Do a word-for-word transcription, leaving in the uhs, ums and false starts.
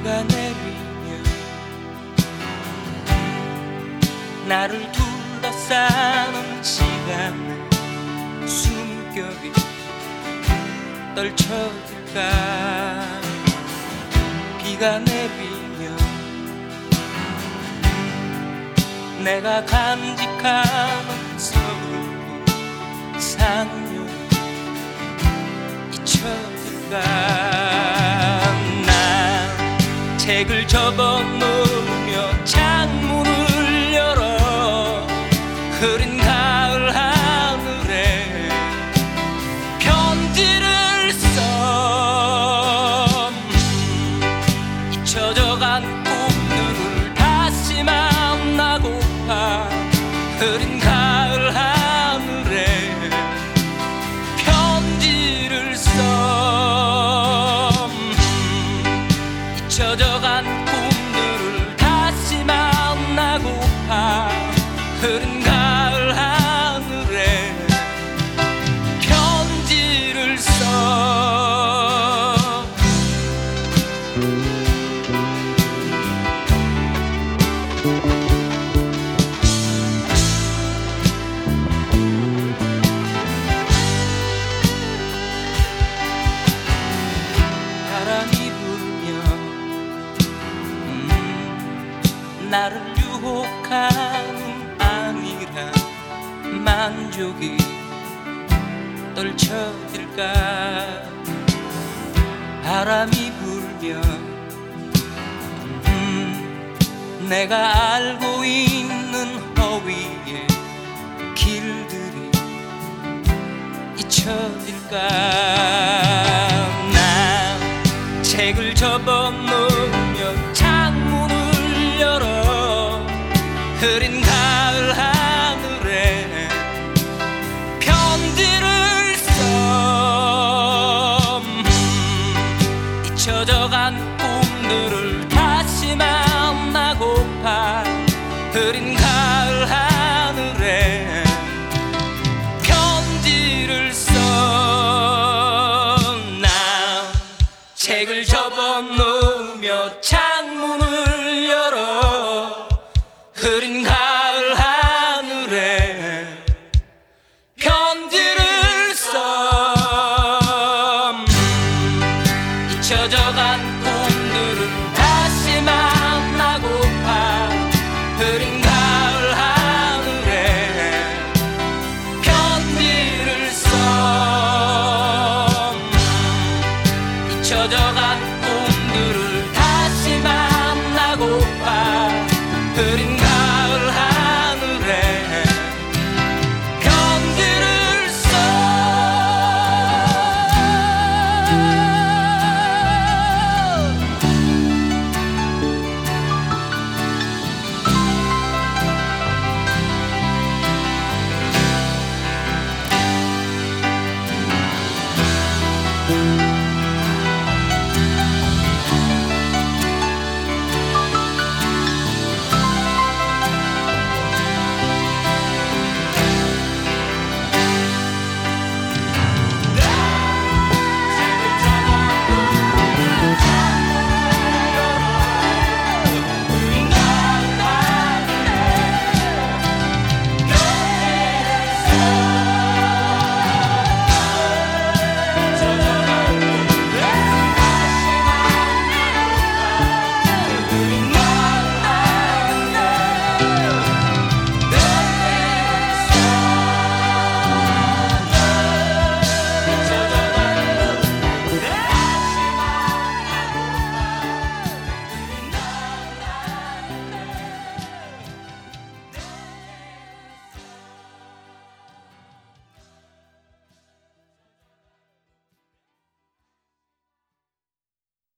비가 내리면 나를 둘러싸는 시간에 숨결이 떨쳐질까. 비가 내리면 내가 간직하는 서글픈 상념이 잊혀질까. 난 책을 접어놓으며 창문을 열어 흐린 가을 하늘에 편지를 써. 잊혀져간 꿈들을 다시 만나고파. 흐린 가을 하늘에 편지를 써. 잊혀져간 꿈들을 다시 만나고파. 흐린 가을 하늘에 편지를 써. 바람이 불면 음, 나를 유혹하는 아니라 만족이 떨쳐질까. 바람이 불면 음, 내가 알고 있는 허위의 길들이 잊혀질까. 난 책을 접어놓으며 창문을 열어 흐린 가을 하늘에 편지를 써. 음, 잊혀져간 꿈들을 다시 만나고파. 흐린 가을 하늘에 편지를 써. 난 책을 접어놓으며 창문을 열어 흐린 가을 하늘에 편지를 써. 음, 잊혀져간 꿈들을